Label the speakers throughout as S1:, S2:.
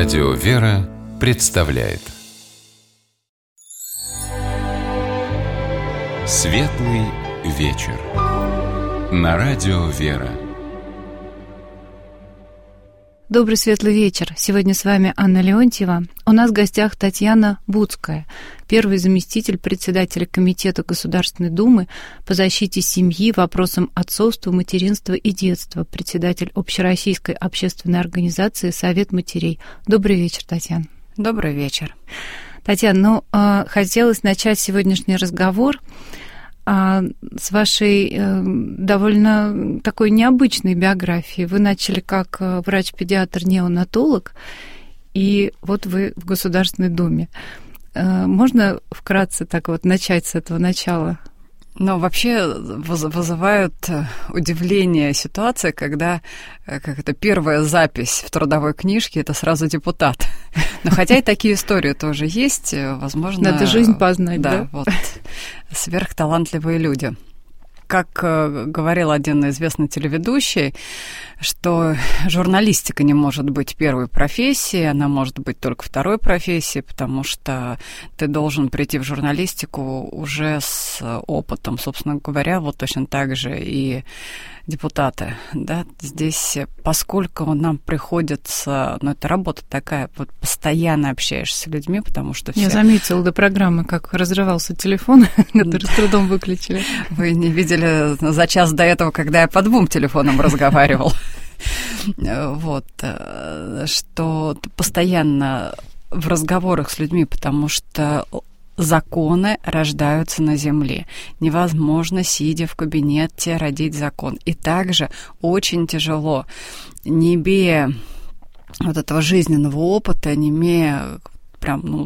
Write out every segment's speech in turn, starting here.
S1: Радио «Вера» представляет Светлый вечер на Радио «Вера».
S2: Добрый светлый вечер. Сегодня с вами Анна Леонтьева. У нас в гостях Татьяна Буцкая, первый заместитель председателя Комитета Государственной Думы по защите семьи, вопросам отцовства, материнства и детства, председатель Общероссийской общественной организации «Совет матерей». Добрый вечер, Татьяна.
S3: Добрый вечер.
S2: Татьяна, хотелось начать сегодняшний разговор с вашей довольно такой необычной биографией. Вы начали как врач-педиатр-неонатолог, и вот вы в Государственной Думе. Можно вкратце так вот начать с этого начала?
S3: Но вообще вызывают удивление ситуация, когда первая запись в трудовой книжке — это сразу депутат. Но хотя и такие истории тоже есть, возможно...
S2: Надо жизнь познать, да?
S3: Да, вот сверхталантливые люди. Как говорил один известный телеведущий, что журналистика не может быть первой профессией, она может быть только второй профессией, потому что ты должен прийти в журналистику уже с опытом. Собственно говоря, вот точно так же и депутаты. Да? Здесь, поскольку нам приходится, это работа такая, вот постоянно общаешься с людьми, потому что все...
S2: Я заметила до программы, как разрывался телефон, который с трудом выключили.
S3: Вы не видели за час до этого, когда я по 2 телефонам разговаривал. Вот, что постоянно в разговорах с людьми, потому что законы рождаются на земле. Невозможно, сидя в кабинете, родить закон. И также очень тяжело, не имея вот этого жизненного опыта, не имея прям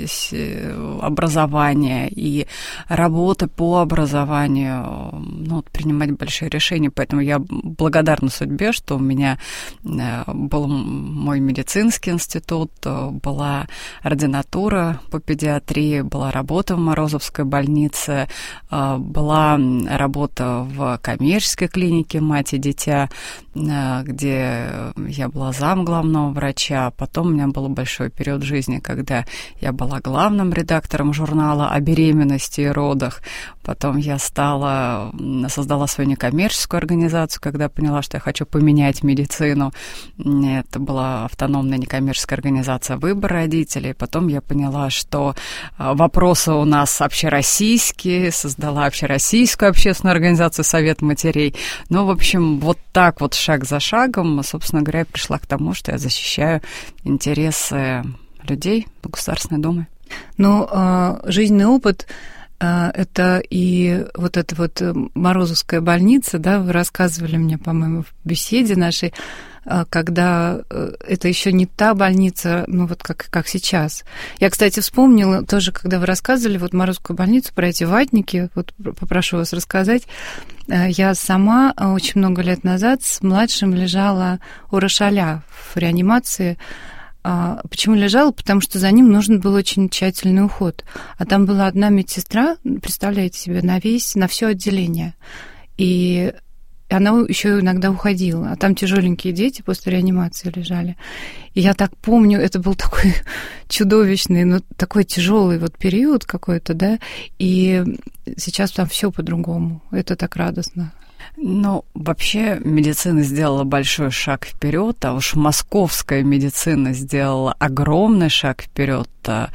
S3: образования и работы по образованию, принимать большие решения. Поэтому я благодарна судьбе, что у меня был мой медицинский институт, была ординатура по педиатрии, была работа в Морозовской больнице, была работа в коммерческой клинике «Мать и дитя», где я была зам главного врача. Потом у меня был большой период жизни, когда я была главным редактором журнала о беременности и родах. Потом я создала свою некоммерческую организацию, когда поняла, что я хочу поменять медицину. Это была автономная некоммерческая организация «Выбор родителей». Потом я поняла, что вопросы у нас общероссийские, создала общероссийскую общественную организацию «Совет матерей». В общем, вот так вот шаг за шагом, собственно говоря, я пришла к тому, что я защищаю интересы людей Государственной Думы.
S2: Жизненный опыт это и вот эта вот Морозовская больница, да, вы рассказывали мне, по-моему, в беседе нашей, когда это еще не та больница, как сейчас. Я, кстати, вспомнила тоже, когда вы рассказывали Морозовскую больницу, про эти ватники, попрошу вас рассказать. Я сама очень много лет назад с младшим лежала у Рошаля в реанимации. Почему лежала? Потому что за ним нужен был очень тщательный уход. А там была одна медсестра, представляете себе, на все отделение. И она еще иногда уходила. А там тяжеленькие дети после реанимации лежали. И я так помню, это был такой чудовищный, такой тяжелый период какой-то, да. И сейчас там все по-другому. Это так радостно.
S3: Вообще медицина сделала большой шаг вперед, а уж московская медицина сделала огромный шаг вперед.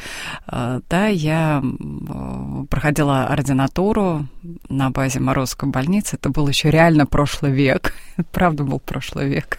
S3: Да, я проходила ординатуру на базе Морозовской больницы. Это был еще реально прошлый век. Правда, был прошлый век.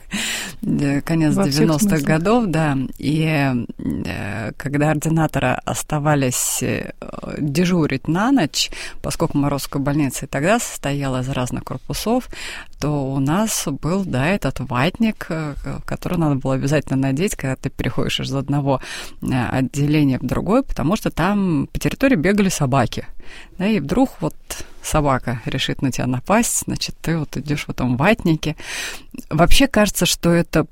S3: Конец 90-х годов, да. И когда ординаторы оставались дежурить на ночь, поскольку Морозовская больница и тогда состояла из разных корпусов, то у нас был, этот ватник, который надо было обязательно надеть, когда ты переходишь из одного отделения в другое, потому что там по территории бегали собаки. Да, и вдруг собака решит на тебя напасть, значит, ты идешь в этом ватнике. Вообще кажется, что это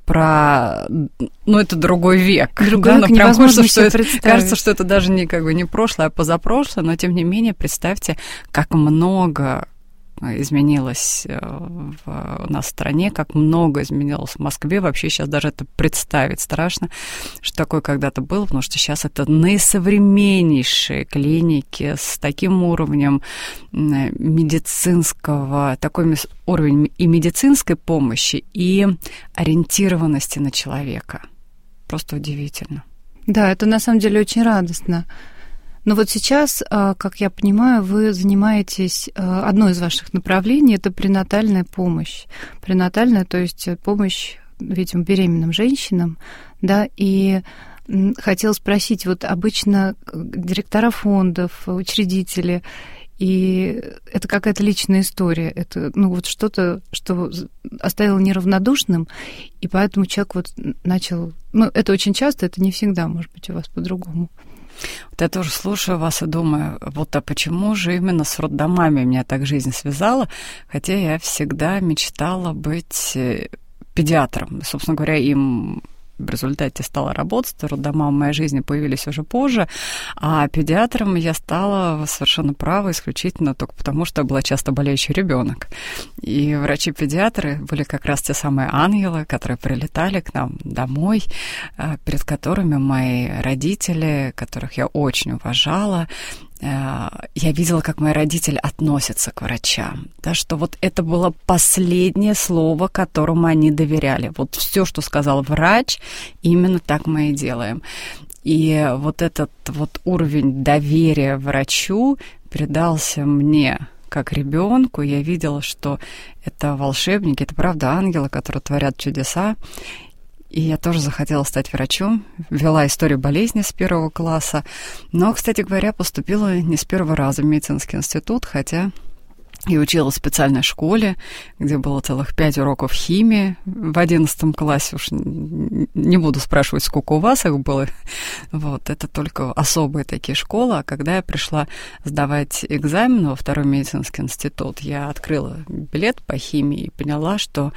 S3: это другой век.
S2: Другой век, невозможно себе
S3: представить. Кажется, что это даже не прошлое, а позапрошлое, но тем не менее представьте, как много изменилось у нас в стране, как много изменилось в Москве. Вообще сейчас даже это представить страшно, что такое когда-то было, потому что сейчас это наисовременнейшие клиники с таким уровнем медицинского, такой уровень и медицинской помощи, и ориентированности на человека. Просто удивительно.
S2: Да, это на самом деле очень радостно. Но вот сейчас, как я понимаю, вы занимаетесь, одно из ваших направлений – это пренатальная помощь. Пренатальная, то есть помощь, видимо, беременным женщинам, да, и хотела спросить, вот обычно директора фондов, учредители, и это какая-то личная история, это, ну, вот что-то, что оставило неравнодушным, и поэтому человек вот начал... Ну, это очень часто, это не всегда, может быть, у вас по-другому.
S3: Вот я тоже слушаю вас и думаю, вот а почему же именно с роддомами меня так жизнь связала, хотя я всегда мечтала быть педиатром. Собственно говоря, им в результате стала работать, роддома в моей жизни появились уже позже, а педиатром я стала совершенно право исключительно только потому, что я была часто болеющий ребенок. И врачи-педиатры были как раз те самые ангелы, которые прилетали к нам домой, перед которыми мои родители, которых я очень уважала, я видела, как мои родители относятся к врачам, да, что вот это было последнее слово, которому они доверяли. Вот все, что сказал врач, именно так мы и делаем. И вот этот вот уровень доверия врачу передался мне как ребенку. Я видела, что это волшебники, это правда ангелы, которые творят чудеса. И я тоже захотела стать врачом, вела историю болезни с 1 класса, но, кстати говоря, поступила не с первого раза в медицинский институт, хотя и училась в специальной школе, где было целых 5 уроков химии в 11 классе. Уж не буду спрашивать, сколько у вас их было. Вот, это только особые такие школы. А когда я пришла сдавать экзамен во второй медицинский институт, я открыла билет по химии и поняла, что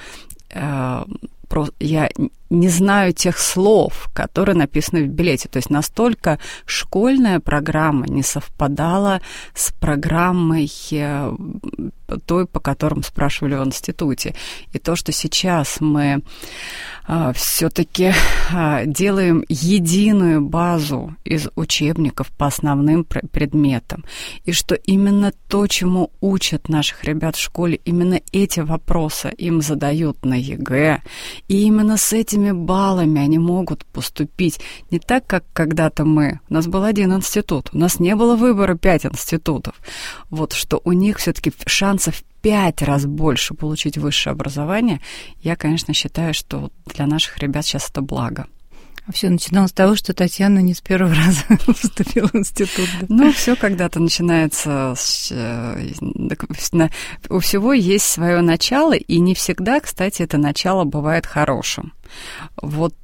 S3: я не знаю тех слов, которые написаны в билете. То есть настолько школьная программа не совпадала с программой той, по которым спрашивали в институте. И то, что сейчас мы все-таки делаем единую базу из учебников по основным предметам, и что именно то, чему учат наших ребят в школе, именно эти вопросы им задают на ЕГЭ, и именно с этими баллами они могут поступить. Не так, как когда-то мы. У нас был один институт, у нас не было выбора 5 институтов. Вот что у них все-таки шансов 5 раз больше получить высшее образование. Я, конечно, считаю, что для наших ребят сейчас это благо.
S2: А все начиналось с того, что Татьяна не с первого раза поступила в институт. Да?
S3: Ну, все когда-то начинается у всего есть свое начало, и не всегда, кстати, это начало бывает хорошим. Вот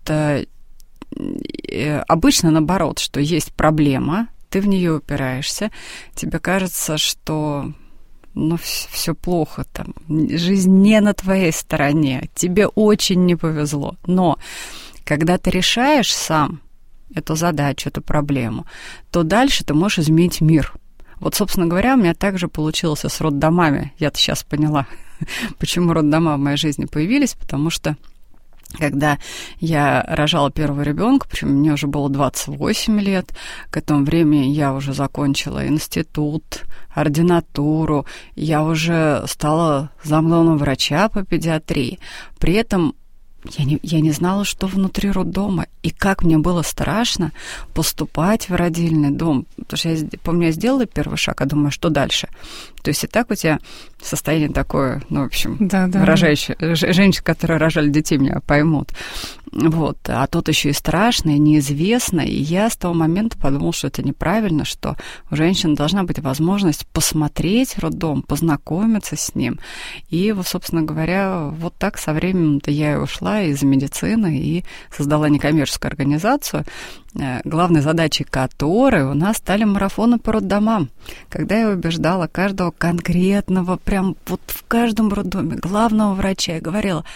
S3: обычно наоборот, что есть проблема, ты в нее упираешься, тебе кажется, что все плохо там, жизнь не на твоей стороне, тебе очень не повезло. Но когда ты решаешь сам эту задачу, эту проблему, то дальше ты можешь изменить мир. Вот, собственно говоря, у меня также получилось с роддомами. Я-то сейчас поняла, почему роддома в моей жизни появились, потому что когда я рожала первого ребенка, причем мне уже было 28 лет, к этому времени я уже закончила институт, ординатуру, я уже стала замглавного врача по педиатрии. При этом я не знала, что внутри роддома, и как мне было страшно поступать в родильный дом. Потому что я помню, я сделала первый шаг, а думаю, что дальше? То есть и так у тебя состояние такое, в общем, выражающее. Женщины, которые рожали детей, меня поймут. Вот. А тут еще и страшно, и неизвестно. И я с того момента подумала, что это неправильно, что у женщин должна быть возможность посмотреть роддом, познакомиться с ним. И, собственно говоря, вот так со временем-то я и ушла из медицины и создала некоммерческую организацию, главной задачей которой у нас стали марафоны по роддомам. Когда я убеждала каждого конкретного, прям вот в каждом роддоме главного врача, я говорила: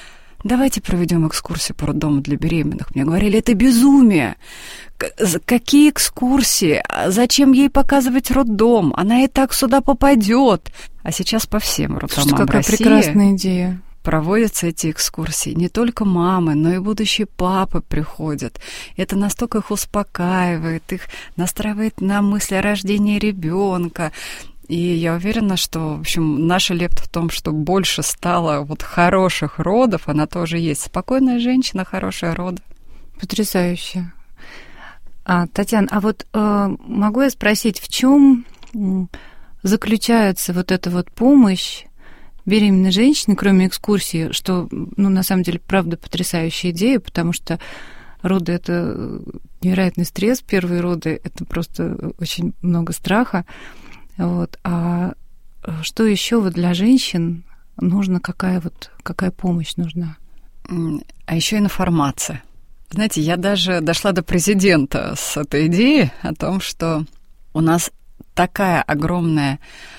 S3: давайте проведем экскурсию по роддому для беременных. Мне говорили, это безумие. Какие экскурсии? Зачем ей показывать роддом? Она и так сюда попадет. А сейчас по всем роддомам
S2: какая
S3: России
S2: прекрасная идея.
S3: Проводятся эти экскурсии. Не только мамы, но и будущие папы приходят. Это настолько их успокаивает, их настраивает на мысли о рождении ребенка. И я уверена, что, в общем, наша лепта в том, что больше стало вот хороших родов, она тоже есть. Спокойная женщина, хорошие роды.
S2: Потрясающе. Татьяна, а вот могу я спросить, в чем заключается вот эта вот помощь беременной женщине, кроме экскурсии, что, на самом деле, правда, потрясающая идея, потому что роды — это невероятный стресс, первые роды — это просто очень много страха. Вот. А что еще вот для женщин нужно, какая помощь нужна?
S3: А еще информация. Знаете, я даже дошла до президента с этой идеей о том, что у нас такая огромная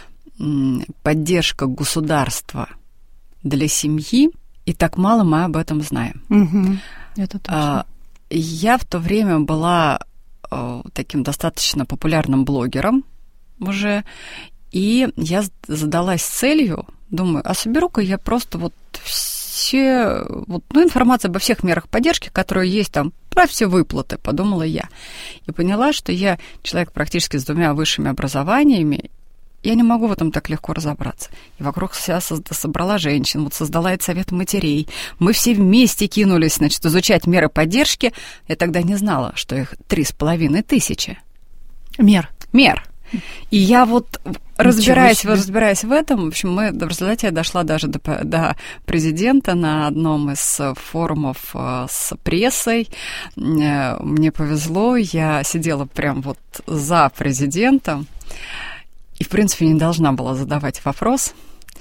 S3: поддержка государства для семьи, и так мало мы об этом знаем.
S2: Угу. Это точно.
S3: Я в то время была таким достаточно популярным блогером уже, и я задалась целью, думаю, а соберу-ка я просто вот все, информацию обо всех мерах поддержки, которые есть там, про все выплаты, подумала я. И поняла, что я человек практически с 2 высшими образованиями, я не могу в этом так легко разобраться. И вокруг себя собрала женщин, создала этот совет матерей. Мы все вместе кинулись, изучать меры поддержки. Я тогда не знала, что их 3500. Мер. И я разбираясь в этом, в общем, в результате я дошла даже до президента на одном из форумов с прессой. Мне повезло, я сидела прям за президентом и, в принципе, не должна была задавать вопрос,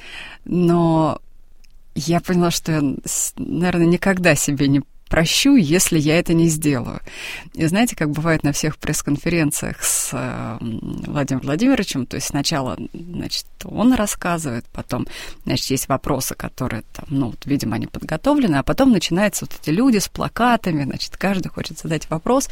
S3: но я поняла, что я, наверное, никогда себе не прощу, если я это не сделаю. И знаете, как бывает на всех пресс-конференциях с Владимиром Владимировичем, то есть сначала, он рассказывает, потом, есть вопросы, которые там, видимо, они подготовлены, а потом начинаются эти люди с плакатами, каждый хочет задать вопрос.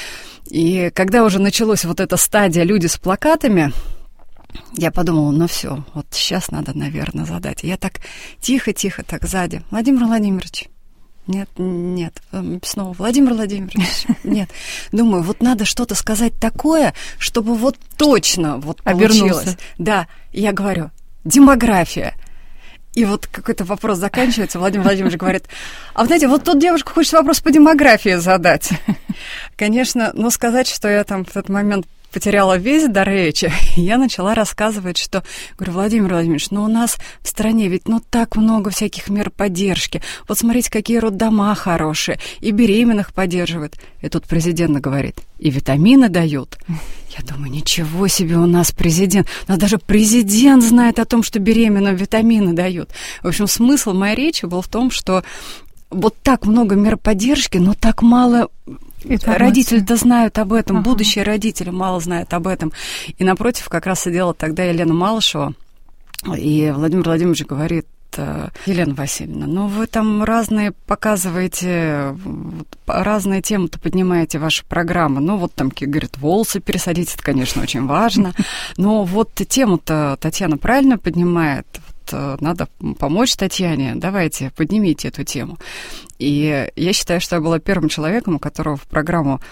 S3: И когда уже началась эта стадия «люди с плакатами», я подумала, все, сейчас надо, наверное, задать. И я так тихо-тихо так сзади. Владимир Владимирович, нет, снова Владимир Владимирович, нет. Думаю, надо что-то сказать такое, чтобы точно получилось. Да, я говорю, демография. И какой-то вопрос заканчивается, Владимир Владимирович говорит, а знаете, тут девушка хочет вопрос по демографии задать. Конечно, сказать, что я там в этот момент потеряла весь дар речи, я начала рассказывать, что, говорю, Владимир Владимирович, у нас в стране ведь так много всяких мер поддержки. Смотрите, какие роддома хорошие, и беременных поддерживают. И тут президент говорит, и витамины дают. Я думаю, ничего себе у нас президент. У нас даже президент знает о том, что беременным витамины дают. В общем, смысл моей речи был в том, что так много мер поддержки, но так мало... Родители-то знают об этом, будущие родители мало знают об этом. И напротив как раз сидела тогда Елена Малышева, и Владимир Владимирович говорит, Елена Васильевна, вы там разные показываете, разные темы-то поднимаете в ваши программы. там, говорит, волосы пересадить, это, конечно, очень важно. Но тему-то Татьяна правильно поднимает. Надо помочь Татьяне, давайте, поднимите эту тему. И я считаю, что я была первым человеком, у которого в программу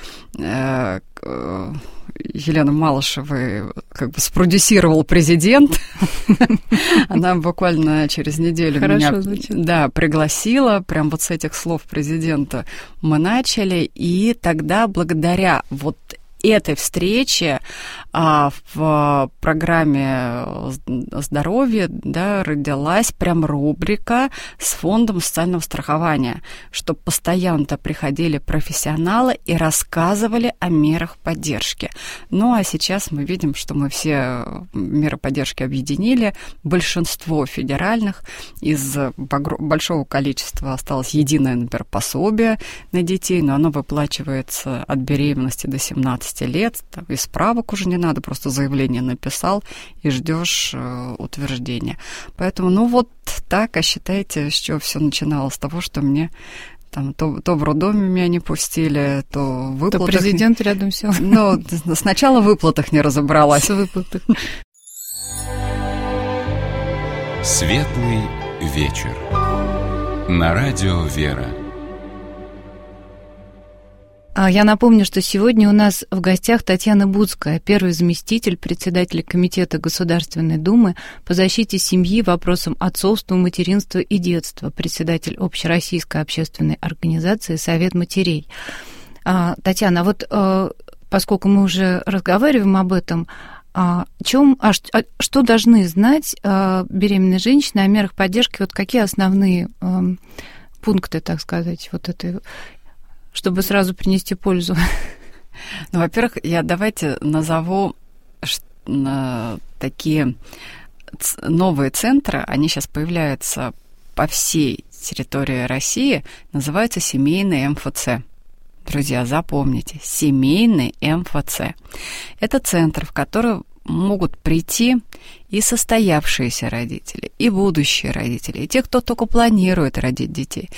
S3: Елены Малышевой спродюсировал президент. Она буквально через неделю меня пригласила. Прям с этих слов президента мы начали. И тогда благодаря этой встрече в программе здоровья родилась прям рубрика с фондом социального страхования, чтобы постоянно приходили профессионалы и рассказывали о мерах поддержки. А сейчас мы видим, что мы все меры поддержки объединили, большинство федеральных, из большого количества осталось единое, например, пособие на детей, но оно выплачивается от беременности до 17 18 лет, там, и справок уже не надо, просто заявление написал и ждешь утверждения. Поэтому, ну вот так, а считайте, с чего все начиналось, с того, что мне там то в роддоме меня не пустили, то в выплатах...
S2: То президент рядом сел.
S3: Ну, сначала в выплатах не разобралась.
S2: С выплатах.
S1: Светлый вечер. На радио «Вера».
S2: Я напомню, что сегодня у нас в гостях Татьяна Буцкая, первый заместитель председателя Комитета Государственной Думы по защите семьи, вопросам отцовства, материнства и детства, председатель Общероссийской общественной организации «Совет матерей». Татьяна, вот поскольку мы уже разговариваем об этом, что должны знать беременные женщины о мерах поддержки, вот какие основные пункты, так сказать, вот этой, чтобы сразу принести пользу?
S3: Ну, во-первых, я давайте назову такие новые центры, они сейчас появляются по всей территории России, называются семейные МФЦ. Друзья, запомните, семейный МФЦ. Это центр, в который могут прийти и состоявшиеся родители, и будущие родители, и те, кто только планирует родить детей.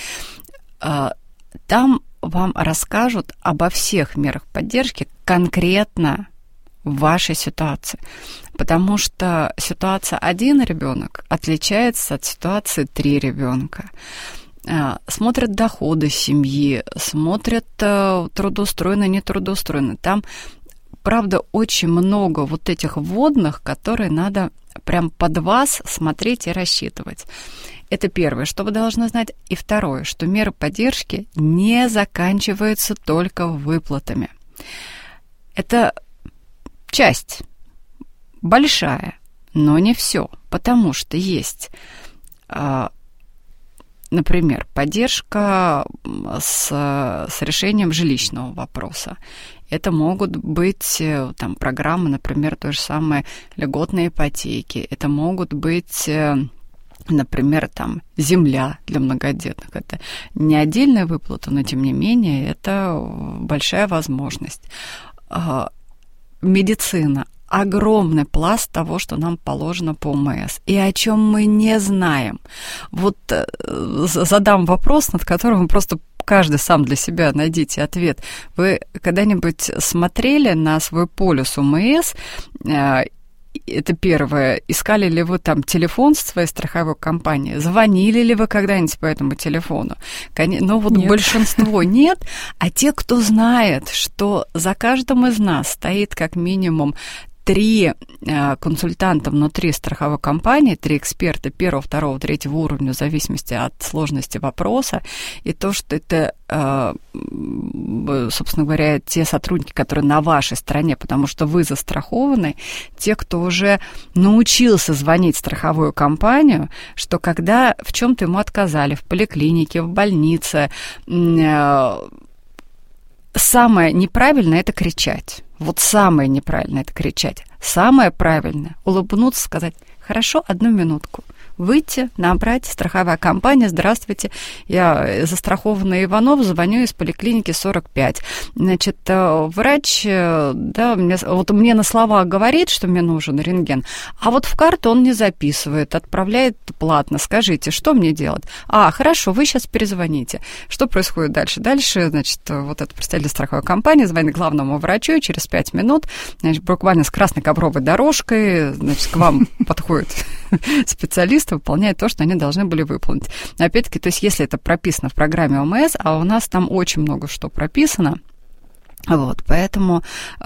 S3: Там вам расскажут обо всех мерах поддержки конкретно в вашей ситуации. Потому что ситуация 1 ребенок отличается от ситуации 3 ребенка. Смотрят доходы семьи, смотрят трудоустроено, нетрудоустроено. Там, правда, очень много вот этих вводных, которые надо прям под вас смотреть и рассчитывать. Это первое, что вы должны знать. И второе, что меры поддержки не заканчиваются только выплатами. Это часть большая, но не все, потому что есть, например, поддержка с решением жилищного вопроса. Это могут быть там программы, например, той же самой льготной ипотеки. Это могут быть, например, там земля для многодетных. Это не отдельная выплата, но тем не менее это большая возможность. Медицина. Огромный пласт того, что нам положено по ОМС, и о чем мы не знаем. Вот задам вопрос, над которым вы просто каждый сам для себя найдите ответ. Вы когда-нибудь смотрели на свой полис ОМС? Это первое. Искали ли вы там телефон своей страховой компании? Звонили ли вы когда-нибудь по этому телефону? Ну вот нет. Большинство нет. А те, кто знает, что за каждым из нас стоит как минимум 3 консультанта внутри страховой компании, 3 эксперта 1, 2, 3 уровня, в зависимости от сложности вопроса, и то, что это, собственно говоря, те сотрудники, которые на вашей стороне, потому что вы застрахованы, те, кто уже научился звонить в страховую компанию, что когда в чем-то ему отказали, в поликлинике, в больнице, самое неправильное – это кричать. Вот самое неправильное – это кричать. Самое правильное – улыбнуться, сказать: «Хорошо, 1 минутку». Выйти, набрать, страховая компания: «Здравствуйте, я застрахованный Иванов, звоню из поликлиники 45. Значит, врач, да, мне на словах говорит, что мне нужен рентген, а вот в карту он не записывает, отправляет платно. Скажите, что мне делать?» Хорошо, вы сейчас перезвоните. Что происходит дальше? Дальше, значит, вот этот представитель страховой компании звонит главному врачу, и через 5 минут, значит, буквально с красной ковровой дорожкой, значит, к вам подходит специалист, выполняют то, что они должны были выполнить. Опять-таки, то есть если это прописано в программе ОМС, а у нас там очень много что прописано, вот, поэтому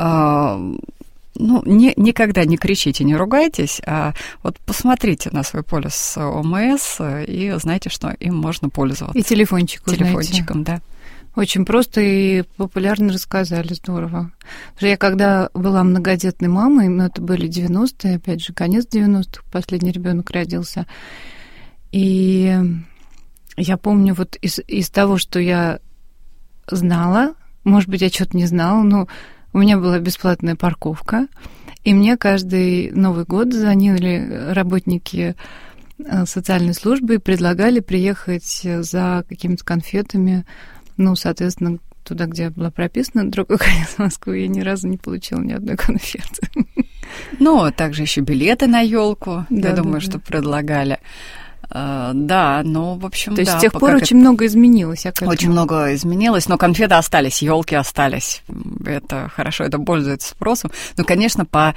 S3: никогда не кричите, не ругайтесь, а вот посмотрите на свой полис ОМС и знаете, что им можно пользоваться.
S2: И телефончиком,
S3: да.
S2: Очень просто и популярно рассказали, здорово. Я когда была многодетной мамой, это были 90-е, опять же, конец 90-х, последний ребенок родился. И я помню вот из того, что я знала, может быть, я что-то не знала, но у меня была бесплатная парковка, и мне каждый Новый год звонили работники социальной службы и предлагали приехать за какими-то конфетами, соответственно, туда, где я была прописана, другой конец Москвы, я ни разу не получила ни одной конфеты.
S3: Ну, также еще билеты на елку, я думаю, что предлагали. Да, ну, в общем,
S2: то есть с тех пор очень много изменилось.
S3: Очень много изменилось, но конфеты остались, елки остались. Это хорошо, это пользуется спросом. Ну, конечно, по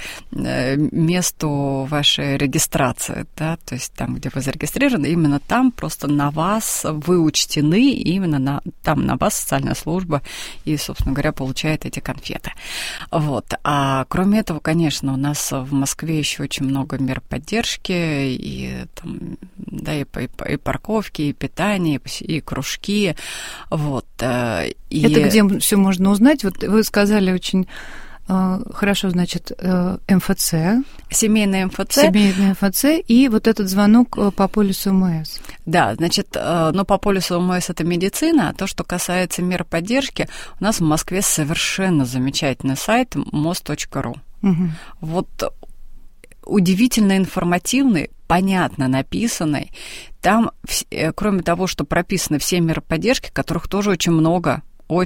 S3: месту вашей регистрации, да, то есть там, где вы зарегистрированы, именно там просто на вас вы учтены, именно там на вас социальная служба и, собственно говоря, получает эти конфеты. Вот. А кроме этого, конечно, у нас в Москве еще очень много мер поддержки, и там, да, и парковки, и питание, и кружки, вот. И...
S2: Это где все можно узнать? Вот вы сказали очень хорошо, значит, МФЦ.
S3: Семейный МФЦ.
S2: Семейный МФЦ и вот этот звонок по полису МС.
S3: Да, значит, но по полису МС это медицина, а то, что касается мер поддержки, у нас в Москве совершенно замечательный сайт mos.ru. Угу. Вот удивительно информативный, понятно написанный. Там, кроме того, что прописаны все меры поддержки, которых тоже очень много,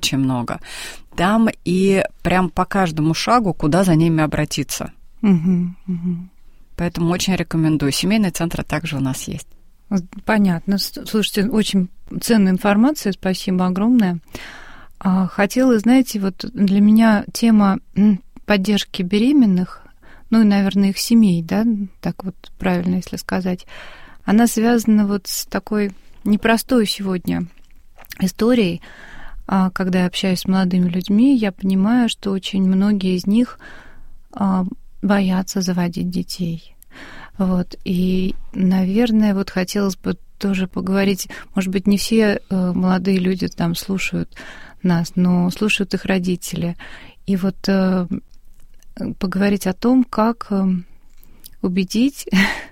S3: там и прям по каждому шагу, куда за ними обратиться. Поэтому очень рекомендую. Семейные центры также у нас есть.
S2: Понятно. Слушайте, очень ценная информация, спасибо огромное. Хотела, знаете, вот для меня тема поддержки беременных, ну и, наверное, их семей, да, так вот правильно, если сказать, она связана вот с такой непростой сегодня историей. Когда я общаюсь с молодыми людьми, я понимаю, что очень многие из них боятся заводить детей. Вот. И, наверное, вот хотелось бы тоже поговорить, может быть, не все молодые люди там слушают нас, но слушают их родители. И вот поговорить о том, как убедить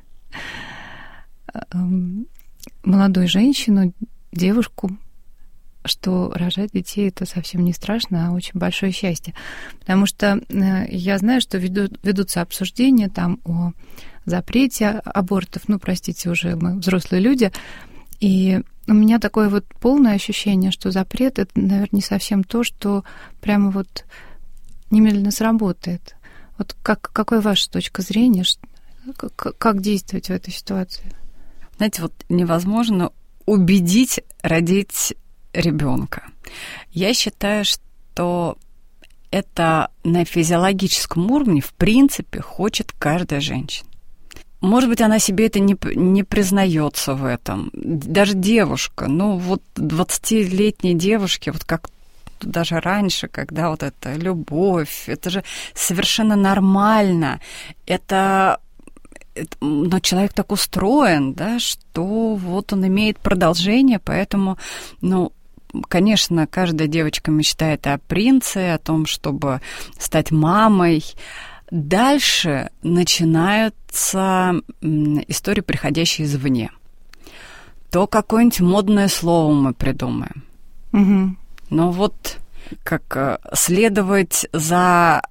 S2: молодую женщину, девушку, что рожать детей это совсем не страшно, а очень большое счастье. Потому что я знаю, что ведутся обсуждения там о запрете абортов. Ну, простите, уже мы взрослые люди. И у меня такое вот полное ощущение, что запрет это, наверное, не совсем то, что прямо вот немедленно сработает. Вот какая ваша точка зрения? Как действовать в этой ситуации?
S3: Знаете, вот невозможно убедить родить ребенка. Я считаю, что это на физиологическом уровне, в принципе, хочет каждая женщина. Может быть, она себе это не признается в этом. Даже девушка, ну вот 20-летние девушки, вот как даже раньше, когда вот эта любовь, это же совершенно нормально. Но человек так устроен, да, что вот он имеет продолжение, поэтому, ну, конечно, каждая девочка мечтает о принце, о том, чтобы стать мамой. Дальше начинаются истории, приходящие извне. То какое-нибудь модное слово мы придумаем.
S2: Угу.
S3: Но вот как следовать за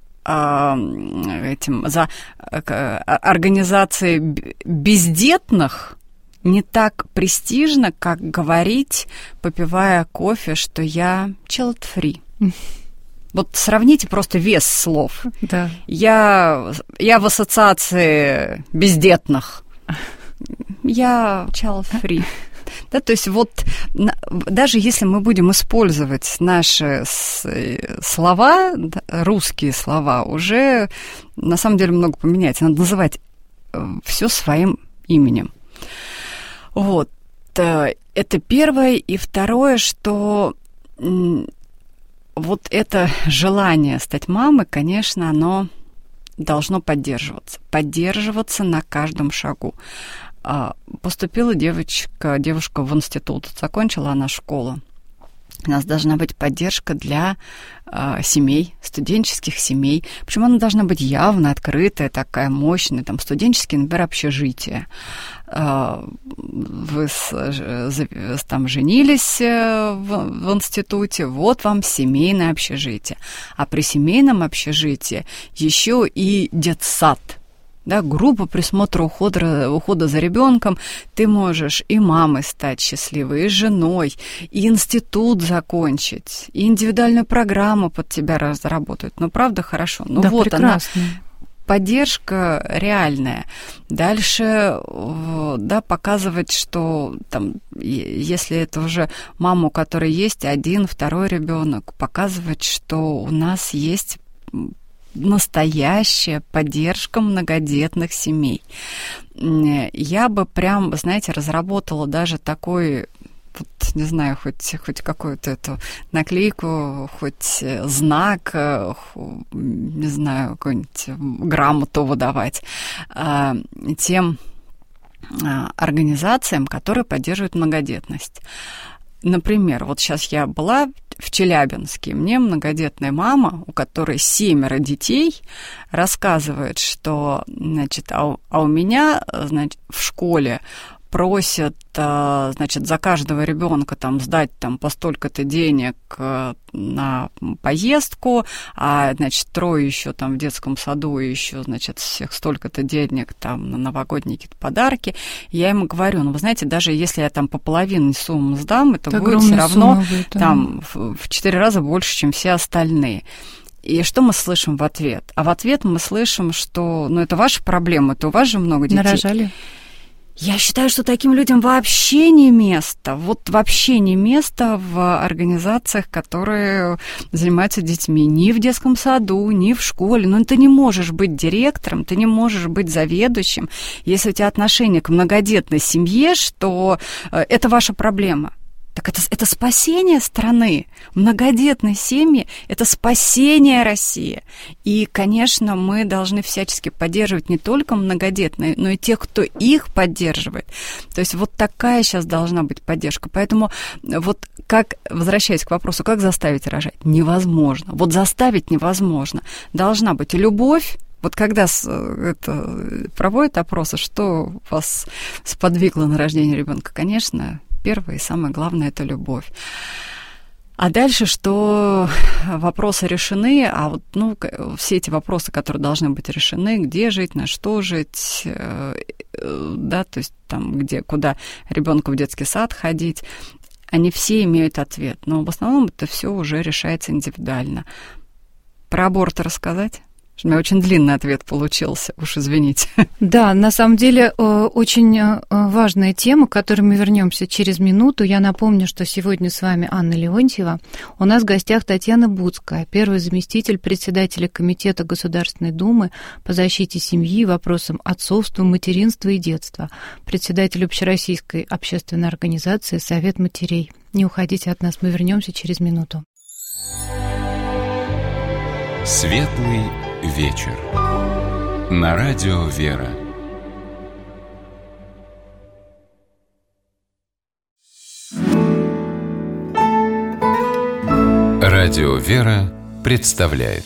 S3: организацией бездетных не так престижно, как говорить, попивая кофе, что я child-free. Вот сравните просто вес слов.
S2: Да.
S3: Я в ассоциации бездетных. Я child-free. Да, то есть вот даже если мы будем использовать наши слова, русские слова, уже на самом деле много поменяется. Надо называть все своим именем. Вот. Это первое. И второе, что вот это желание стать мамой, конечно, оно должно поддерживаться. Поддерживаться на каждом шагу. Поступила девушка в институт, закончила она школу. У нас должна быть поддержка для семей, студенческих семей. Почему она должна быть явно открытая, такая мощная? Там студенческие, например, общежития. Вы там женились в институте, вот вам семейное общежитие. А при семейном общежитии еще и детсад. да, группа присмотра, ухода за ребенком, ты можешь и мамой стать счастливой, и женой, и институт закончить, и индивидуальную программу под тебя разработают. Ну, правда, хорошо. Ну,
S2: да,
S3: вот
S2: прекрасно.
S3: она. Поддержка реальная. Дальше, да, показывать, что там, если это уже мама, у которой есть один, второй ребенок, показывать, что у нас есть настоящая поддержка многодетных семей. Я бы прям, знаете, разработала даже такой, вот, не знаю, хоть какую-то эту наклейку, хоть знак, не знаю, какую-нибудь грамоту выдавать тем организациям, которые поддерживают многодетность. Например, вот сейчас я была в Челябинске, мне многодетная мама, у которой 7 детей, рассказывает, что, значит, а у меня, значит, в школе просят, значит, за каждого ребенка там сдать там по столько-то денег на поездку, а, значит, 3 еще там в детском саду и еще, значит, всех столько-то денег там на новогодние какие-то подарки. Я ему говорю, ну, вы знаете, даже если я там по половине суммы сдам, это будет все равно там в 4 раза больше, чем все остальные. И что мы слышим в ответ? А в ответ мы слышим, что, ну, это ваша проблема, это у вас же много детей.
S2: Нарожали?
S3: Я считаю, что таким людям вообще не место. Вот вообще не место в организациях, которые занимаются детьми. Ни в детском саду, ни в школе. Но ты не можешь быть директором, ты не можешь быть заведующим, если у тебя отношение к многодетной семье, что это ваша проблема. Так это спасение страны. Многодетные семьи – это спасение России. И, конечно, мы должны всячески поддерживать не только многодетные, но и тех, кто их поддерживает. То есть вот такая сейчас должна быть поддержка. Поэтому вот как, возвращаясь к вопросу, как заставить рожать? Невозможно. Вот заставить невозможно. Должна быть любовь. Вот когда проводят опросы, что вас сподвигло на рождение ребенка, конечно, первое и самое главное – это любовь. А дальше, что вопросы решены, а вот, ну, все эти вопросы, которые должны быть решены, где жить, на что жить, да, то есть там, куда ребенку в детский сад ходить, они все имеют ответ. Но в основном это все уже решается индивидуально. Про аборт рассказать? У меня очень длинный ответ получился, уж извините.
S2: Да, на самом деле очень важная тема, к которой мы вернемся через минуту. Я напомню, что сегодня с вами Анна Леонтьева. У нас в гостях Татьяна Буцкая, первый заместитель председателя Комитета Государственной Думы по защите семьи, вопросам отцовства, материнства и детства, председатель Общероссийской общественной организации «Совет матерей». Не уходите от нас, мы вернемся через минуту.
S1: Светлый вечер. На радио «Вера». Радио «Вера» представляет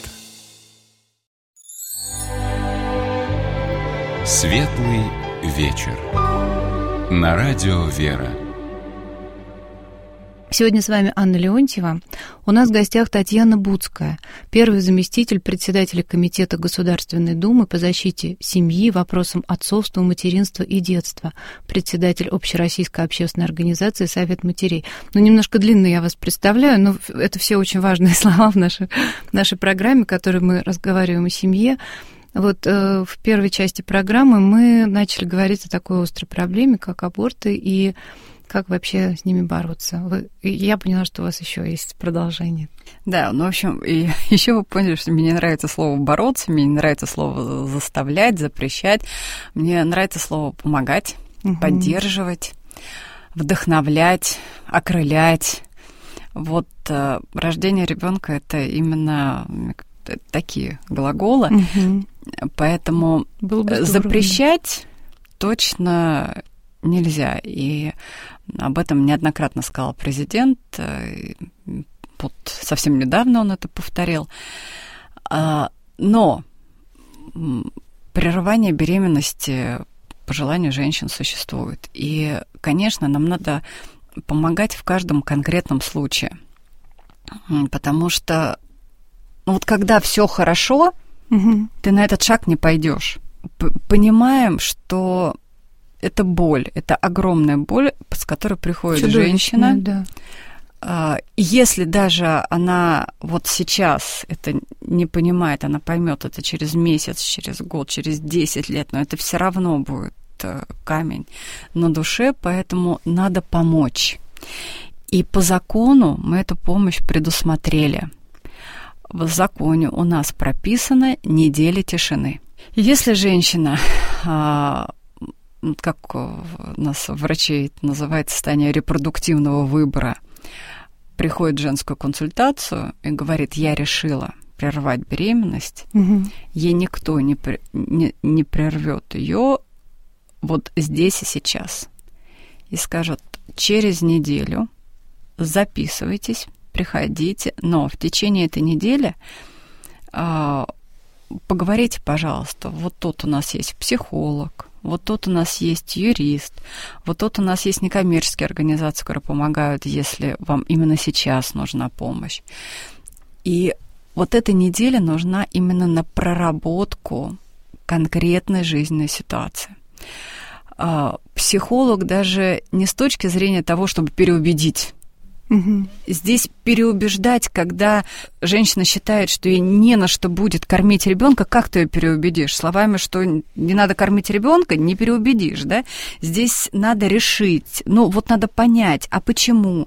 S1: Светлый вечер. На радио «Вера».
S2: Сегодня с вами Анна Леонтьева. У нас в гостях Татьяна Буцкая, первый заместитель председателя Комитета Государственной Думы по защите семьи, вопросам отцовства, материнства и детства, председатель Общероссийской общественной организации «Совет матерей». Ну, немножко длинно я вас представляю, но это все очень важные слова в нашей программе, в которой мы разговариваем о семье. Вот в первой части программы мы начали говорить о такой острой проблеме, как аборты, и как вообще с ними бороться? Я поняла, что у вас еще есть продолжение.
S3: Да, ну, в общем, и еще вы поняли, что мне не нравится слово «бороться», мне не нравится слово «заставлять», «запрещать». Мне нравится слово «помогать», «поддерживать», «вдохновлять», «окрылять». Вот рождение ребенка это именно такие глаголы. Поэтому запрещать точно нельзя. И об этом неоднократно сказал президент. Вот совсем недавно он это повторил. Но прерывание беременности по желанию женщин существует. И, конечно, нам надо помогать в каждом конкретном случае. Потому что ну, вот когда все хорошо, ты на этот шаг не пойдешь. понимаем, что это боль, это огромная боль, с которой приходит женщина.
S2: Да.
S3: Если даже она вот сейчас это не понимает, она поймет это через месяц, через год, через 10 лет, но это все равно будет камень на душе, поэтому надо помочь. И по закону мы эту помощь предусмотрели. В законе у нас прописано неделя тишины. Если женщина, как у нас врачи это называют, состояние репродуктивного выбора, приходит в женскую консультацию и говорит: я решила прервать беременность, ей никто не прервет ее вот здесь и сейчас. И скажет: через неделю записывайтесь, приходите, но в течение этой недели поговорите, пожалуйста, вот тут у нас есть психолог, вот тут у нас есть юрист, вот тут у нас есть некоммерческие организации, которые помогают, если вам именно сейчас нужна помощь. И вот эта неделя нужна именно на проработку конкретной жизненной ситуации. Психолог даже не с точки зрения того, чтобы переубедить. Здесь переубеждать, когда женщина считает, что ей не на что будет кормить ребенка, как ты ее переубедишь? Словами, что не надо кормить ребенка, не переубедишь, да? Здесь надо решить, вот надо понять, а почему,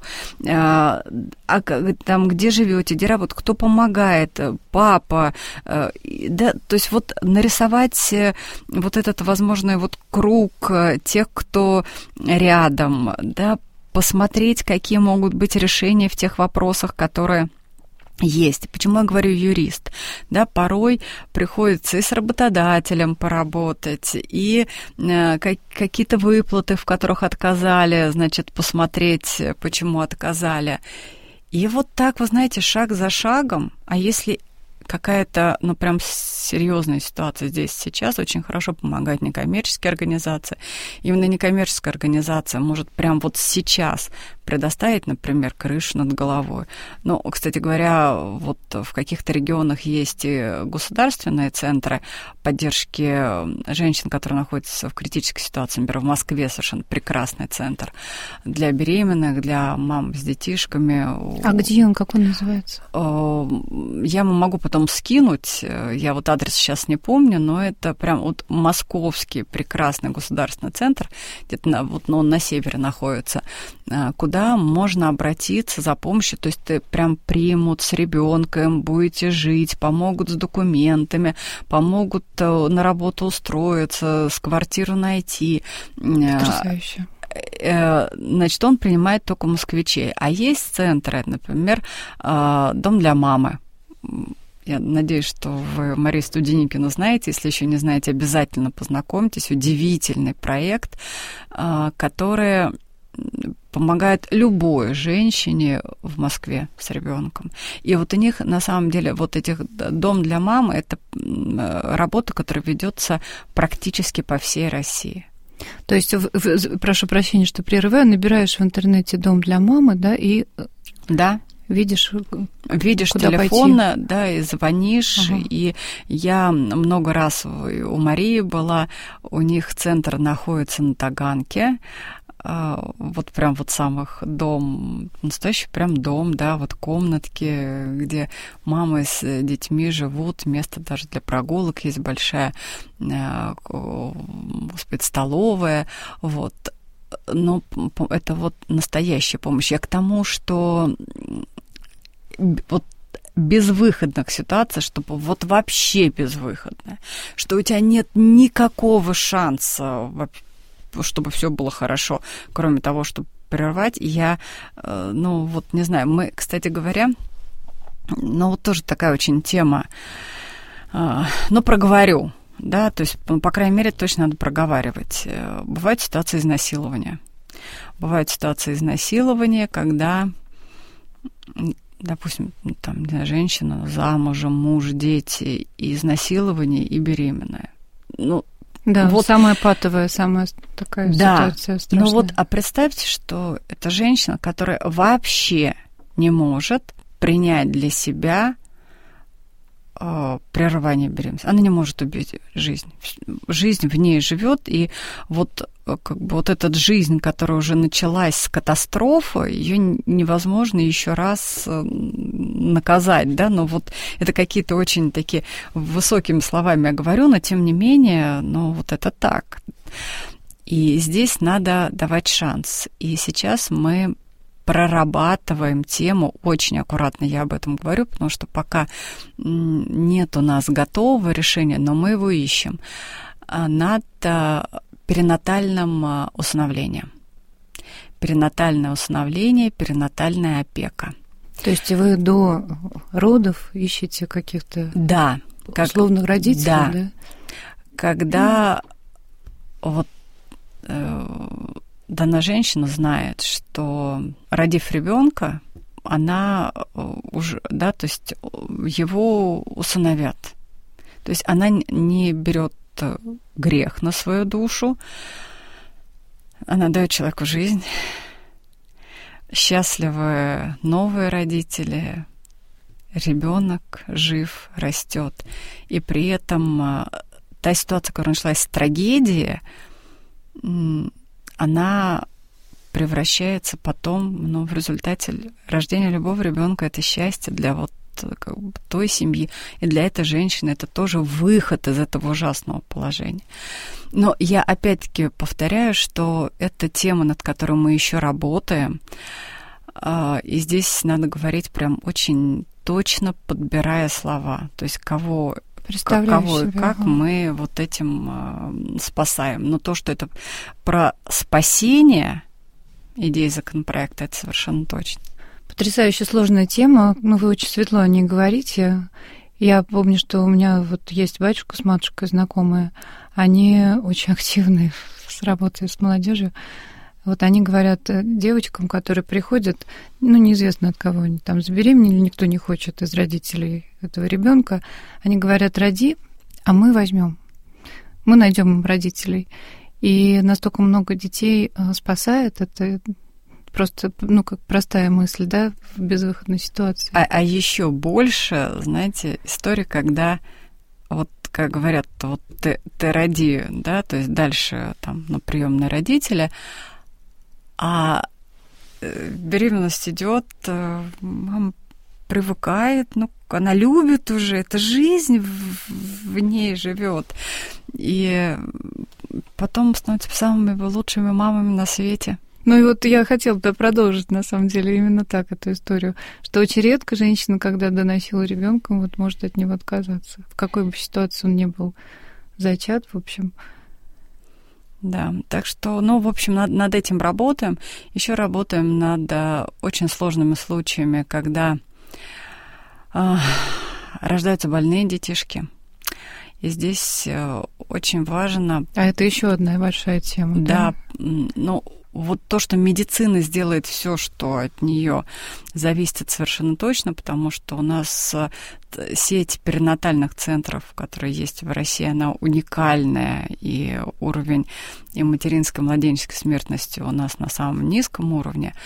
S3: там, где живете, где работаете, кто помогает, папа, да, то есть вот нарисовать вот этот возможный вот круг тех, кто рядом, да, посмотреть, какие могут быть решения в тех вопросах, которые есть. Почему я говорю юрист? Да, порой приходится и с работодателем поработать, и какие-то выплаты, в которых отказали, значит, посмотреть, почему отказали. И вот так, вы знаете, шаг за шагом, а если какая-то, прям серьезная ситуация здесь сейчас, очень хорошо помогают некоммерческие организации. Именно некоммерческая организация может прям вот сейчас предоставить, например, крышу над головой. Но, кстати говоря, вот в каких-то регионах есть и государственные центры поддержки женщин, которые находятся в критической ситуации. Например, в Москве совершенно прекрасный центр для беременных, для мам с детишками.
S2: А где он, как он называется?
S3: Я могу потом скинуть, я вот адрес сейчас не помню, но это прям вот московский прекрасный государственный центр, где-то он на севере находится, куда можно обратиться за помощью, то есть ты прям примут с ребенком, будете жить, помогут с документами, помогут на работу устроиться, с квартиру найти.
S2: Потрясающе.
S3: Значит, он принимает только москвичей. А есть центры, например, дом для мамы. Я надеюсь, что вы Марию Студеникину знаете. Если еще не знаете, обязательно познакомьтесь. Удивительный проект, который помогает любой женщине в Москве с ребенком. И вот у них, на самом деле, вот этих дом для мамы, это работа, которая ведется практически по всей России.
S2: То есть, прошу прощения, что прерываю, набираешь в интернете «дом для мамы», да, и...
S3: Да.
S2: Видишь
S3: телефон, да, и звонишь. И я много раз у Марии была, у них центр находится на Таганке, вот прям вот самых дом, настоящий прям дом, да, вот комнатки, где мамы с детьми живут, место даже для прогулок есть большая, столовая, вот. Но это вот настоящая помощь. Я к тому, что вот безвыходных ситуаций, чтобы вот вообще безвыходная, что у тебя нет никакого шанса, чтобы все было хорошо, кроме того, чтобы прервать. Я, не знаю, мы, кстати говоря, вот тоже такая очень тема, проговорю. Да, то есть, по крайней мере, точно надо проговаривать. Бывают ситуации изнасилования. Бывают ситуации изнасилования, когда, допустим, там, не знаю, женщина замужем, муж, дети, и изнасилование, и беременная.
S2: Да, вот самая патовая, самая такая ситуация страшная.
S3: А представьте, что это женщина, которая вообще не может принять для себя прерывание беременности. Она не может убить жизнь. Жизнь в ней живет, и вот как бы вот эта жизнь, которая уже началась с катастрофы, ее невозможно еще раз наказать, да, но вот это какие-то очень такие высокими словами я говорю, но тем не менее, ну вот это так. И здесь надо давать шанс. И сейчас мы прорабатываем тему, очень аккуратно я об этом говорю, потому что пока нет у нас готового решения, но мы его ищем, над перинатальным усыновлением. Перинатальное усыновление, перинатальная опека.
S2: То есть вы до родов ищете каких-то условных родителей, да?
S3: Когда вот дана женщина знает, что, родив ребенка, она уже, да, то есть его усыновят. То есть она не берет грех на свою душу, она дает человеку жизнь, счастливые новые родители, ребенок жив, растет, и при этом та ситуация, которая началась с трагедии, она превращается потом, ну, в результате рождения любого ребенка это счастье для вот как бы той семьи, и для этой женщины это тоже выход из этого ужасного положения. Но я опять-таки повторяю, что это тема, над которой мы еще работаем, и здесь надо говорить прям очень точно, подбирая слова, то есть кого и как мы вот этим спасаем. Но то, что это про спасение, идеи законопроекта, это совершенно точно.
S2: Потрясающе сложная тема. Ну, вы очень светло о ней говорите. Я помню, что у меня вот есть батюшка с матушкой знакомые. Они очень активны с работой с молодежью. Вот они говорят девочкам, которые приходят, ну, неизвестно от кого они там забеременели, никто не хочет из родителей этого ребенка. Они говорят: роди, а мы возьмем. Мы найдем им родителей. И настолько много детей спасает, это просто, ну, как простая мысль, да, в безвыходной ситуации.
S3: А еще больше, знаете, история, когда вот, как говорят, вот ты роди, да, то есть дальше там на приемные родители, а беременность идет, мама привыкает, ну, она любит уже, это жизнь в ней живет. И потом становятся самыми лучшими мамами на свете.
S2: Ну и вот я хотела бы продолжить, на самом деле, именно так эту историю, что очень редко женщина, когда доносила ребенка, вот может от него отказаться, в какой бы ситуации он ни был зачат, в общем.
S3: Да, так что, ну, в общем, над этим работаем. Еще работаем над очень сложными случаями, когда рождаются больные детишки. И здесь очень важно...
S2: А это еще одна большая тема.
S3: Да, ну, вот то, что медицина сделает все, что от нее зависит, совершенно точно, потому что у нас сеть перинатальных центров, которые есть в России, она уникальная, и уровень и материнской, и младенческой смертности у нас на самом низком уровне.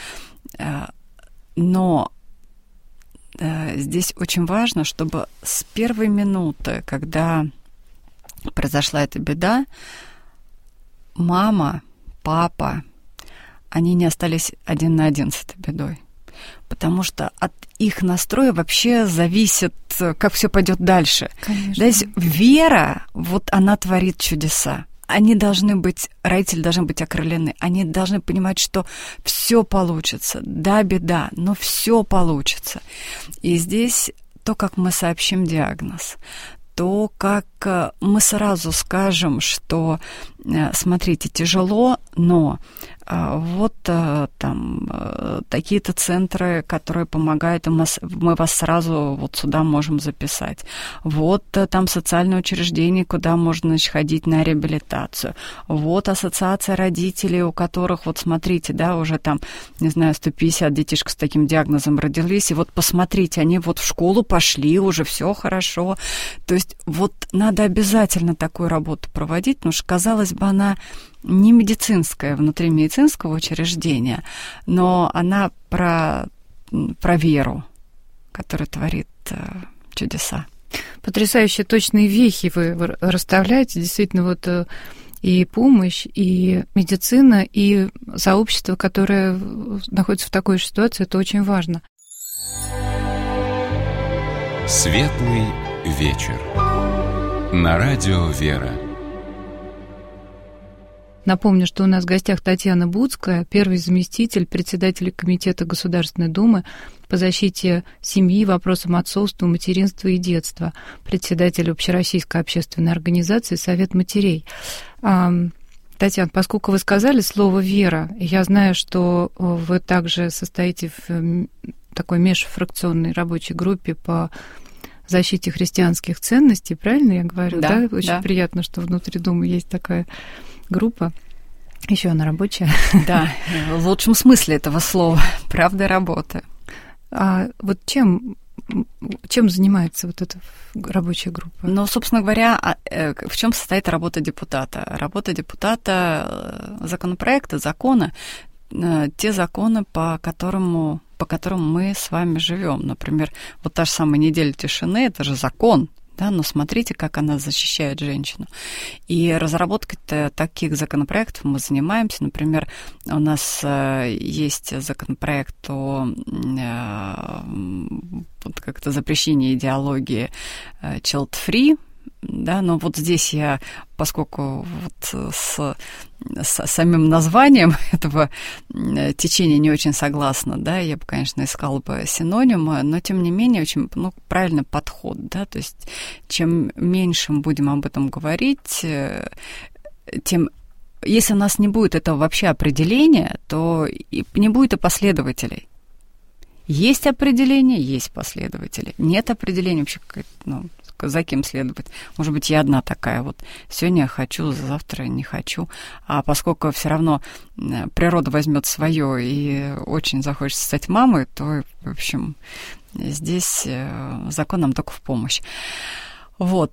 S3: Но здесь очень важно, чтобы с первой минуты, когда произошла эта беда, мама, папа, они не остались один на один с этой бедой. Потому что от их настроя вообще зависит, как все пойдет дальше.
S2: Конечно.
S3: То есть вера, вот она творит чудеса. Они должны быть, родители должны быть окрылены. Они должны понимать, что все получится. Да, беда, но все получится. И здесь то, как мы сообщим диагноз, то, как мы сразу скажем, что, смотрите, тяжело, но вот там такие-то центры, которые помогают, и мы вас сразу вот сюда можем записать. Вот там социальное учреждение, куда можно, значит, ходить на реабилитацию. Вот ассоциация родителей, у которых, вот смотрите, да, уже там, не знаю, 150 детишек с таким диагнозом родились, и вот посмотрите, они вот в школу пошли, уже все хорошо. То есть вот надо обязательно такую работу проводить, потому что, казалось бы, она не медицинская, внутри медицинского учреждения, но она про веру, которая творит чудеса.
S2: Потрясающие точные вехи вы расставляете. Действительно, вот и помощь, и медицина, и сообщество, которое находится в такой же ситуации, это очень важно.
S1: Светлый вечер. На радио «Вера».
S2: Напомню, что у нас в гостях Татьяна Буцкая, первый заместитель председателя Комитета Государственной Думы по защите семьи, вопросам отцовства, материнства и детства, председатель Общероссийской общественной организации «Совет матерей». Татьяна, поскольку вы сказали слово «вера», я знаю, что вы также состоите в такой межфракционной рабочей группе по защите христианских ценностей, правильно я говорю?
S3: Да,
S2: Очень
S3: да.
S2: приятно, что внутри Думы есть такая группа. Еще она рабочая.
S3: Да, в лучшем смысле этого слова. Правда, работа.
S2: А вот чем занимается вот эта рабочая группа?
S3: Ну, собственно говоря, в чем состоит работа депутата? Работа депутата законопроекта, закона, те законы, по которым мы с вами живем. Например, вот та же самая неделя тишины, это же закон, да, но смотрите, как она защищает женщину. И разработкой таких законопроектов мы занимаемся. Например, у нас есть законопроект о как-то запрещении идеологии child-free, да, но вот здесь я, поскольку вот с самим названием этого течения не очень согласна, да, я бы, конечно, искала бы синонимы, но, тем не менее, очень правильный подход, да, то есть чем меньше мы будем об этом говорить, тем, если у нас не будет этого вообще определения, то и не будет и последователей. Есть определение, есть последователи. Нет определения вообще, за кем следовать. Может быть, я одна такая вот. Сегодня я хочу, завтра не хочу. А поскольку все равно природа возьмет свое и очень захочется стать мамой, то, в общем, здесь закон нам только в помощь. Вот.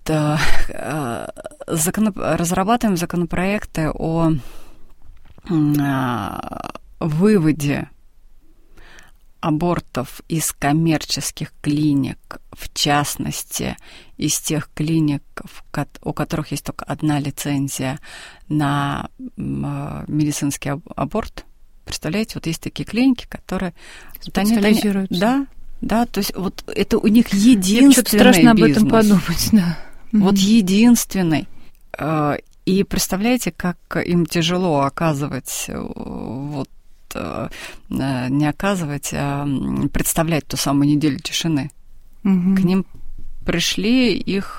S3: Разрабатываем законопроекты о выводе абортов из коммерческих клиник, в частности, из тех клиник, у которых есть только одна лицензия на медицинский аборт. Представляете, вот есть такие клиники, которые
S2: специализируются.
S3: Да, то есть вот это у них единственный
S2: бизнес. Страшно об этом
S3: бизнес.
S2: подумать, да.
S3: Вот единственный. И представляете, как им тяжело оказывать вот не оказывать, а представлять ту самую неделю тишины.
S2: Угу.
S3: К ним пришли их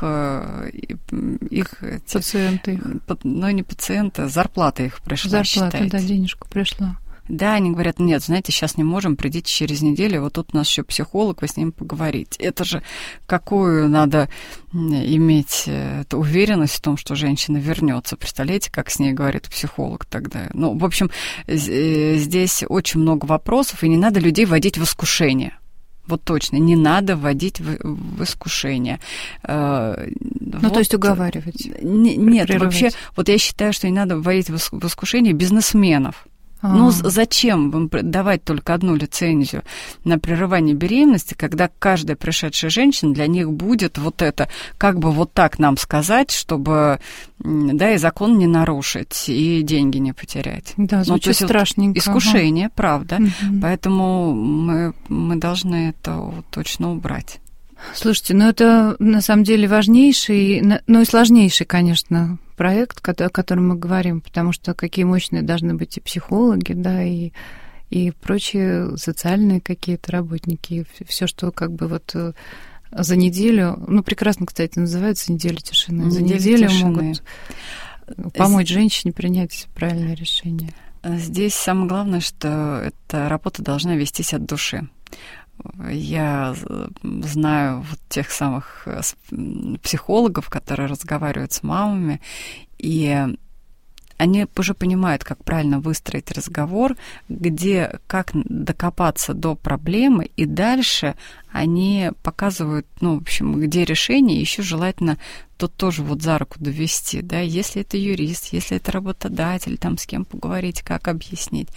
S2: пациенты.
S3: Ну, не пациенты, зарплата их пришла,
S2: Зарплата,
S3: считайте.
S2: Да, денежка пришла.
S3: Да, они говорят, нет, знаете, сейчас не можем, придите через неделю, вот тут у нас еще психолог, вы с ним поговорите. Это же какую надо иметь уверенность в том, что женщина вернется. Представляете, как с ней говорит психолог тогда? Ну, в общем, здесь очень много вопросов, и не надо людей вводить в искушение. Вот точно, не надо вводить в искушение.
S2: То есть уговаривать?
S3: Нет, вообще, вот я считаю, что не надо вводить в искушение бизнесменов. Ну, зачем вам давать только одну лицензию на прерывание беременности, когда каждая пришедшая женщина, для них будет вот это, как бы вот так нам сказать, чтобы, да, и закон не нарушить, и деньги не потерять.
S2: Да, звучит страшненько.
S3: Искушение, правда. Угу. Поэтому мы должны это точно убрать.
S2: Слушайте, это на самом деле важнейший, но и сложнейший, конечно, проект, о котором мы говорим, потому что какие мощные должны быть и психологи, да, и прочие социальные какие-то работники, все, что как бы вот за неделю, прекрасно, кстати, называется «Неделя тишины», за неделю могут помочь женщине принять правильное решение.
S3: Здесь самое главное, что эта работа должна вестись от души. Я знаю вот тех самых психологов, которые разговаривают с мамами, и они уже понимают, как правильно выстроить разговор, как докопаться до проблемы, и дальше они показывают, в общем, где решение, еще желательно тут тоже вот за руку довести, да, если это юрист, если это работодатель, там с кем поговорить, как объяснить.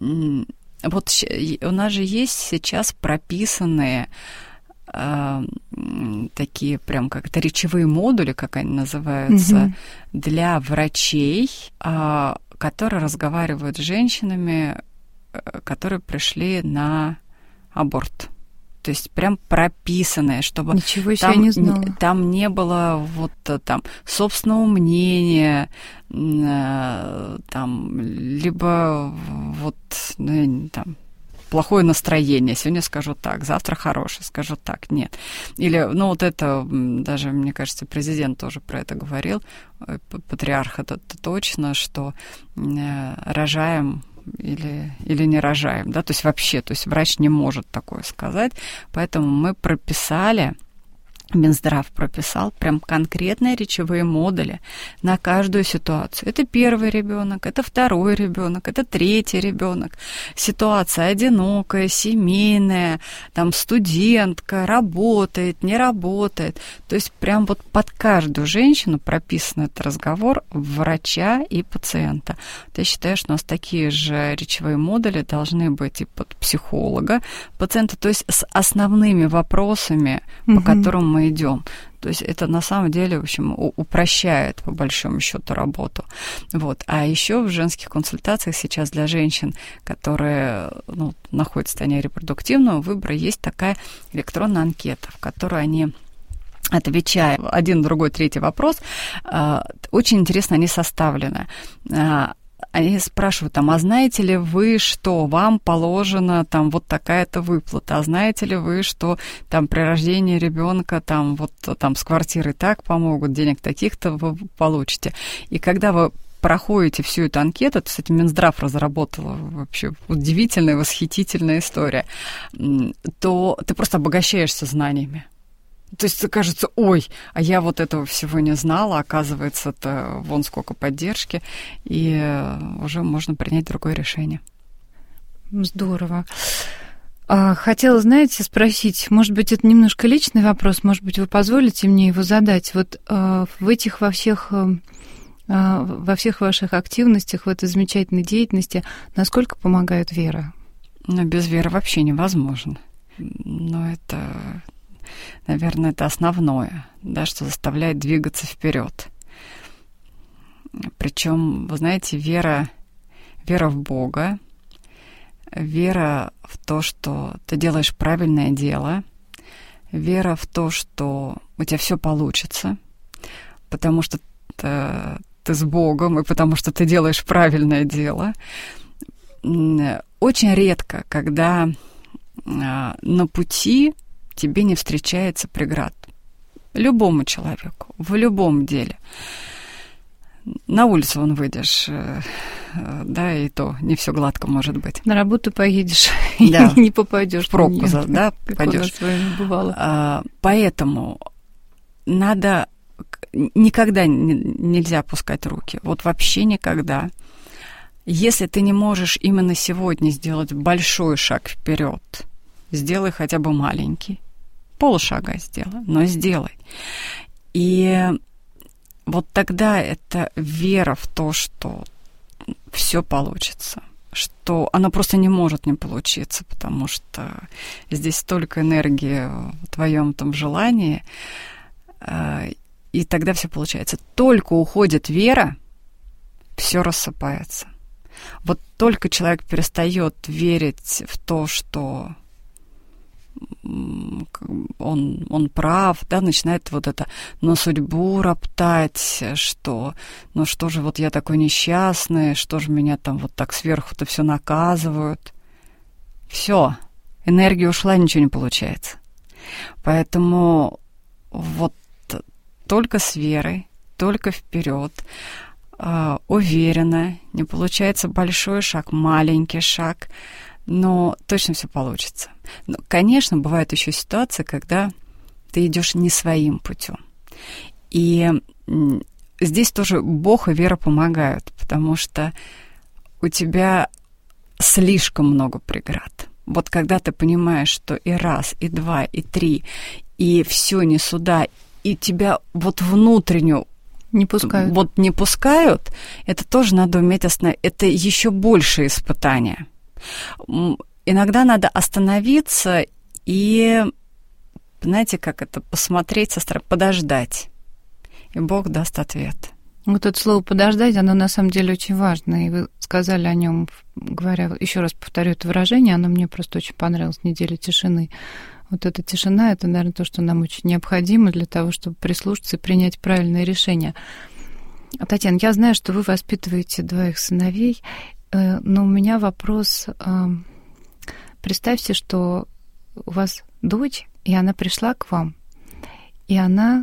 S3: Вот у нас же есть сейчас прописанные такие прям как-то речевые модули, как они называются, для врачей, которые разговаривают с женщинами, которые пришли на аборт. То есть прям прописанное, чтобы
S2: ничего себе, я не знала.
S3: Там не было вот там собственного мнения, там, либо вот там плохое настроение. Сегодня скажу так, завтра хорошее, скажу так. Нет. Или, ну, вот это, даже, мне кажется, президент тоже про это говорил, патриарх это точно, что рожаем или не рожаем, да, то есть вообще, то есть врач не может такое сказать, поэтому мы прописали, Минздрав прописал прям конкретные речевые модули на каждую ситуацию. Это первый ребенок, это второй ребенок, это третий ребенок. Ситуация одинокая, семейная, там студентка, работает, не работает. То есть прям вот под каждую женщину прописан этот разговор врача и пациента. Вот я считаю, что у нас такие же речевые модули должны быть и под психолога, пациента, то есть с основными вопросами, по которым мы идем. То есть это на самом деле, в общем, упрощает по большому счету работу. Вот. А еще в женских консультациях сейчас для женщин, которые находятся в состоянии репродуктивного выбора, есть такая электронная анкета, в которой они, отвечая один, другой, третий вопрос, очень интересно они составлены. Они спрашивают там, а знаете ли вы, что вам положена там вот такая-то выплата, а знаете ли вы, что там при рождении ребенка там вот там с квартирой так помогут, денег таких-то вы получите. И когда вы проходите всю эту анкету, кстати, Минздрав разработала вообще удивительная, восхитительная история, то ты просто обогащаешься знаниями. То есть кажется, ой, а я вот этого всего не знала, оказывается, это вон сколько поддержки, и уже можно принять другое решение.
S2: Здорово. Хотела, знаете, спросить, может быть, это немножко личный вопрос, может быть, вы позволите мне его задать. Вот во всех ваших активностях, в этой замечательной деятельности, насколько помогает вера?
S3: Ну, без веры вообще невозможно. Но это... Наверное, это основное, да, что заставляет двигаться вперед. Причем, вы знаете, вера в Бога, вера в то, что ты делаешь правильное дело, вера в то, что у тебя все получится, потому что ты с Богом и потому что ты делаешь правильное дело. Очень редко, когда на пути тебе не встречается преград. Любому человеку, в любом деле. На улицу вон выйдешь, да, и то не все гладко может быть.
S2: На работу поедешь,
S3: да.
S2: И не попадешь
S3: в пробку, да,
S2: попадешь. Как у нас с вами бывало.
S3: Поэтому надо никогда нельзя опускать руки. Вот вообще никогда. Если ты не можешь именно сегодня сделать большой шаг вперед, сделай хотя бы маленький. Полшага сделай, но сделай. И вот тогда это вера в то, что все получится, что она просто не может не получиться, потому что здесь столько энергии в твоем там желании, и тогда все получается. Только уходит вера, все рассыпается. Вот только человек перестает верить в то, что он прав, да, начинает вот это на судьбу роптать, что, ну что же, вот я такой несчастный, что же меня там вот так сверху-то все наказывают. Все, энергия ушла, ничего не получается. Поэтому вот только с верой, только вперед, уверенно, не получается большой шаг, маленький шаг, но точно все получится. Но, конечно, бывают еще ситуации, когда ты идешь не своим путем. И здесь тоже Бог и вера помогают, потому что у тебя слишком много преград. Вот когда ты понимаешь, что и раз, и два, и три, и все не сюда, и тебя вот внутреннюю
S2: не пускают.
S3: Вот не пускают, это тоже надо уметь остановить. Это еще большее испытание. Иногда надо остановиться и знаете, как это, посмотреть со стороны, подождать, и Бог даст ответ.
S2: Вот это слово «подождать», оно на самом деле очень важно, и вы сказали о нем, говоря, еще раз повторю это выражение, оно мне просто очень понравилось, неделя тишины. Вот эта тишина, это, наверное, то, что нам очень необходимо для того, чтобы прислушаться и принять правильное решение. Татьяна, я знаю, что вы воспитываете 2 сыновей, но у меня вопрос. Представьте, что у вас дочь, и она пришла к вам, и она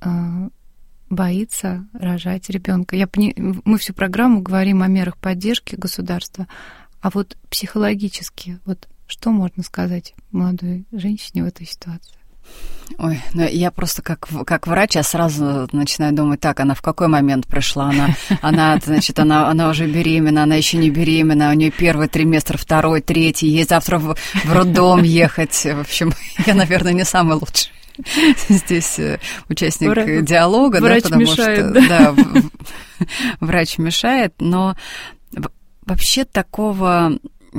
S2: боится рожать ребенка. Мы всю программу говорим о мерах поддержки государства, а вот психологически, вот что можно сказать молодой женщине в этой ситуации?
S3: Ой, ну я просто как врач, я сразу начинаю думать, так, она в какой момент пришла? Она уже беременна, она еще не беременна, у нее 1 триместр, 2, 3, ей завтра в роддом ехать. В общем, я, наверное, не самый лучший здесь участник диалога.
S2: Врач мешает, да?
S3: Да, врач мешает, но вообще такого...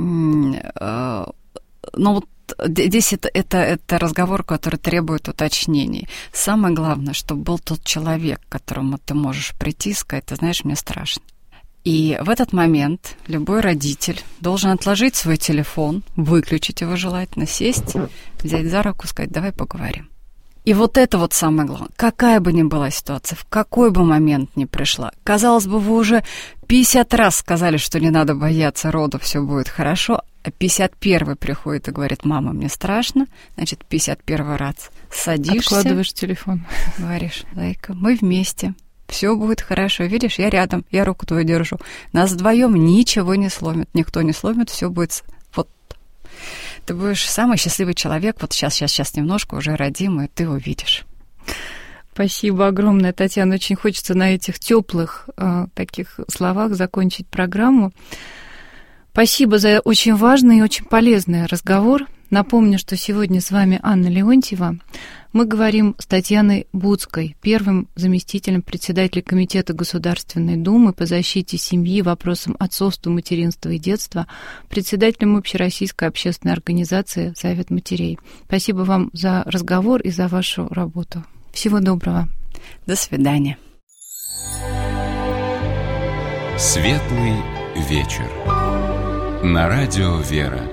S3: Ну вот здесь это разговор, который требует уточнений. Самое главное, чтобы был тот человек, к которому ты можешь прийти и сказать, ты знаешь, мне страшно. И в этот момент любой родитель должен отложить свой телефон, выключить его желательно, сесть, взять за руку, сказать, давай поговорим. И вот это вот самое главное. Какая бы ни была ситуация, в какой бы момент ни пришла. Казалось бы, вы уже 50 раз сказали, что не надо бояться родов, все будет хорошо, а 51-й приходит и говорит, мама, мне страшно, значит, 51-й раз садишься.
S2: Откладываешь телефон.
S3: Говоришь, зайка, мы вместе, все будет хорошо, видишь, я рядом, я руку твою держу. Нас вдвоем ничего не сломит, никто не сломит, все будет вот. Ты будешь самый счастливый человек, вот сейчас немножко уже родим, и ты увидишь.
S2: Спасибо огромное, Татьяна. Очень хочется на этих теплых таких словах закончить программу. Спасибо за очень важный и очень полезный разговор. Напомню, что сегодня с вами Анна Леонтьева. Мы говорим с Татьяной Буцкой, первым заместителем председателя Комитета Государственной Думы по защите семьи, вопросам отцовства, материнства и детства, председателем Общероссийской общественной организации «Совет матерей». Спасибо вам за разговор и за вашу работу. Всего доброго.
S3: До свидания.
S1: Светлый вечер. На радио «Вера».